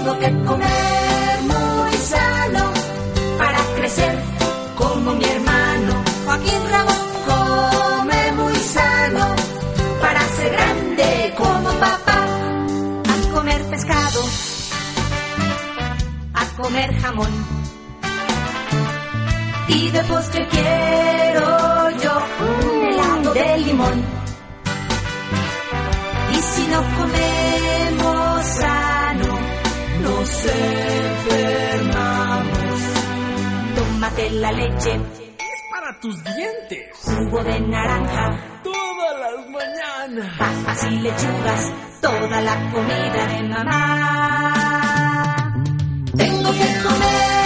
Tengo que comer muy sano para crecer como mi hermano. Joaquín Ramón come muy sano para ser grande como papá. A comer pescado, a comer jamón, y de postre quiero yo un helado de limón. Y si no comemos sano, nos enfermamos. Tómate la leche, es para tus dientes. jugo de naranja, Todas las mañanas. papas y lechugas, toda la comida de mamá. Tengo que comer